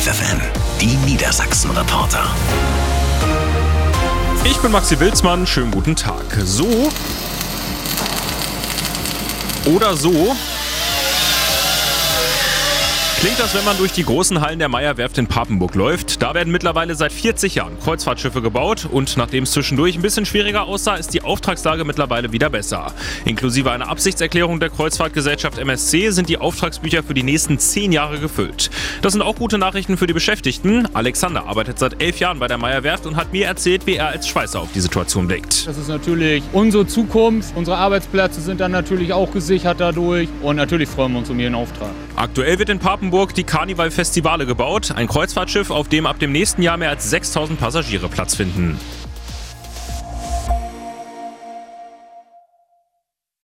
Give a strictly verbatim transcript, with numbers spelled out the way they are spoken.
F F N, die Niedersachsen-Reporter. Ich bin Maxi Wilsmann, schönen guten Tag. So oder so klingt das, wenn man durch die großen Hallen der Meyer-Werft in Papenburg läuft. Da werden mittlerweile seit vierzig Jahren Kreuzfahrtschiffe gebaut und nachdem es zwischendurch ein bisschen schwieriger aussah, ist die Auftragslage mittlerweile wieder besser. Inklusive einer Absichtserklärung der Kreuzfahrtgesellschaft M S C sind die Auftragsbücher für die nächsten zehn Jahre gefüllt. Das sind auch gute Nachrichten für die Beschäftigten. Alexander arbeitet seit elf Jahren bei der Meyer-Werft und hat mir erzählt, wie er als Schweißer auf die Situation blickt. Das ist natürlich unsere Zukunft. Unsere Arbeitsplätze sind dann natürlich auch gesichert dadurch und natürlich freuen wir uns um jeden Auftrag. Aktuell wird in Papenburg die Carnival-Festivale gebaut, ein Kreuzfahrtschiff, auf dem ab dem nächsten Jahr mehr als sechstausend Passagiere Platz finden.